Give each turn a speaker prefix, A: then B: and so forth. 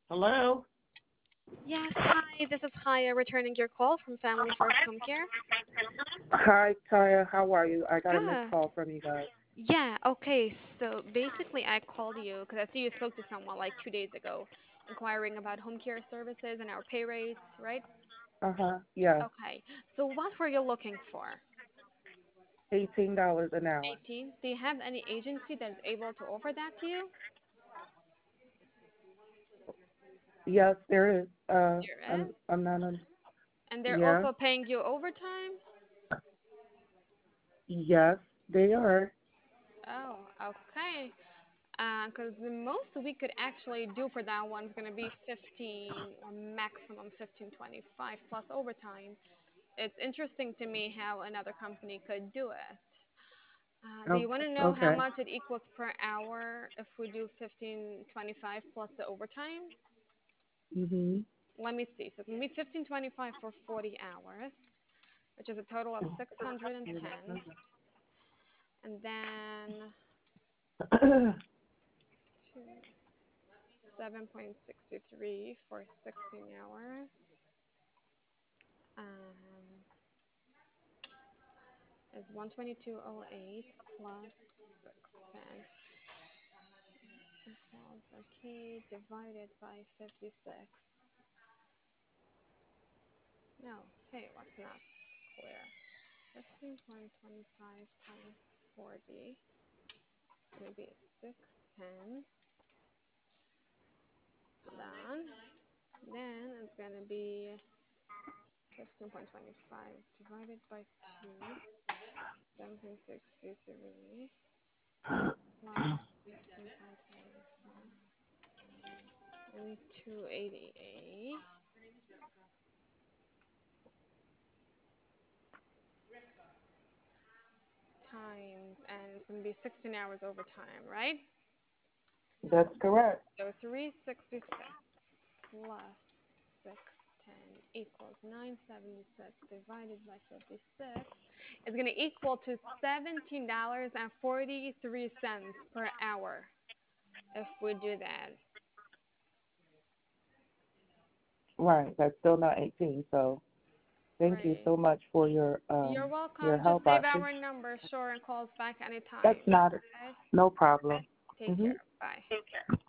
A: Hello?
B: Yes, hi, this is Haya returning your call from Family First Home Care.
A: Hi, Kaya. How are you? I got a missed
B: Good.
A: call from you guys.
B: Yeah, okay, so basically I called you because I see you spoke to someone like 2 days ago inquiring about home care services and our pay rates, right?
A: Uh-huh. Yes.
B: Okay, so what were you looking for?
A: $18 an hour.
B: 18? Do you have any agency that is able to offer that to you?
A: Yes, there is.
B: There is.
A: I'm not
B: And they're
A: yeah.
B: also paying you overtime?
A: Yes, they are.
B: Oh, okay. Because the most we could actually do for that one is going to be 15 or maximum 15.25 plus overtime. It's interesting to me how another company could do it. Do
A: Oh,
B: you want to know how
A: okay.
B: much it equals per hour if we do 15.25 plus the overtime?
A: Mhm.
B: Let me see. So it's going to be 15.25 for 40 hours, which is a total of 610. And then 7.63 for 16 hours. Um, is 122.08 plus 610 equals, okay, divided by 56. No, hey, what's not clear? 15.25 times 40 is going to be 610. Done. Then it's going to be 15.25 divided by 2, 7.63 plus 15.25 and 288 times, and it's going to be 16 hours overtime, right?
A: That's correct.
B: So 366 plus 610 equals 976 divided by 56 is going to equal to $17.43 per hour if we do that.
A: Right. That's still not 18, so thank you
B: Right.
A: so much for
B: You're
A: your
B: welcome. Just
A: help. I
B: save
A: appreciate.
B: our number, sure, and call us back
A: That's
B: anytime.
A: not
B: Okay?
A: no problem.
B: Take
A: Mhm.
B: care. Bye.